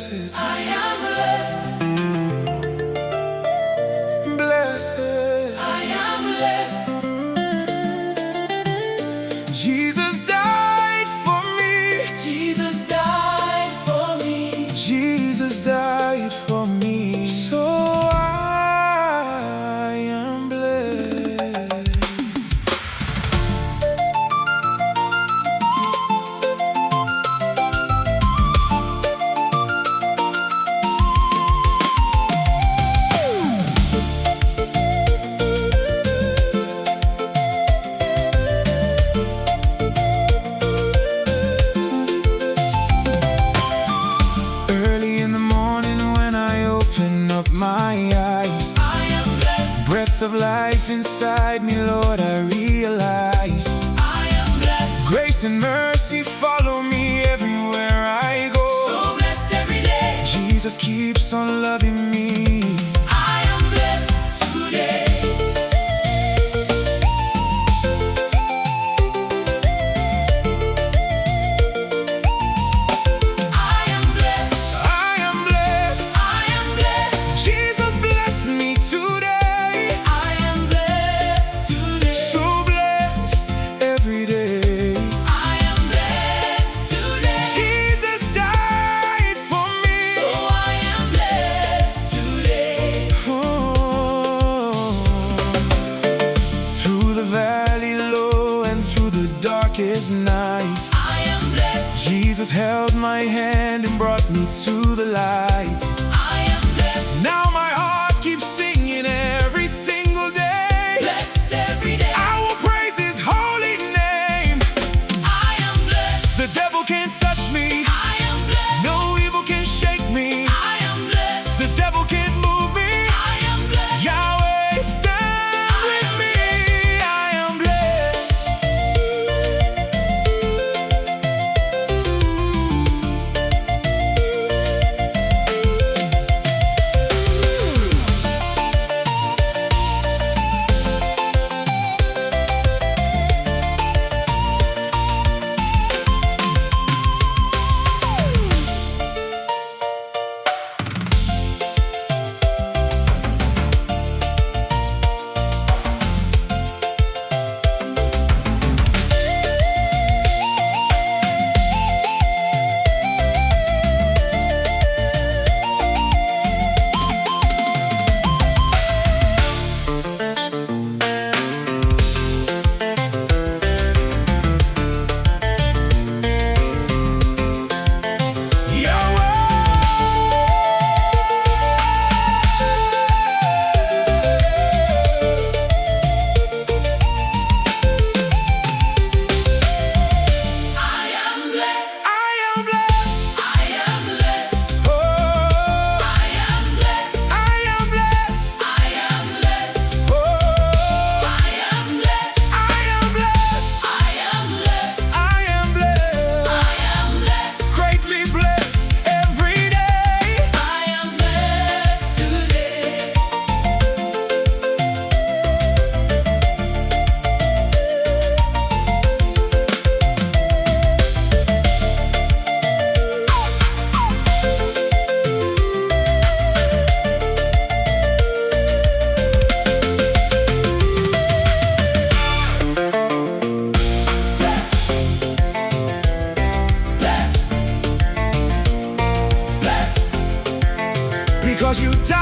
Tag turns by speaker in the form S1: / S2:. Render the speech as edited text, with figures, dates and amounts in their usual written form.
S1: blessed. I am blessed. Blessed. I am blessed. Jesus died for me. Jesus died for me. Jesus died for me. So I am blessed. My eyes, I am blessed. Breath of life inside me, Lord, I realize I am blessed. Grace and mercy follow me everywhere I go. So blessed every day. Jesus keeps on loving me. I am blessed today. Night, I am blessed. Jesus held my hand and brought me to the light. I am blessed. Now my heart keeps singing every single day. Blessed every day. I will praise His holy name. I am blessed. The devil can't touch me. I am blessed. No evil can shake me. I am blessed. The devil can't move me. I am blessed. Yahweh, stand with me. I am blessed. Because you died.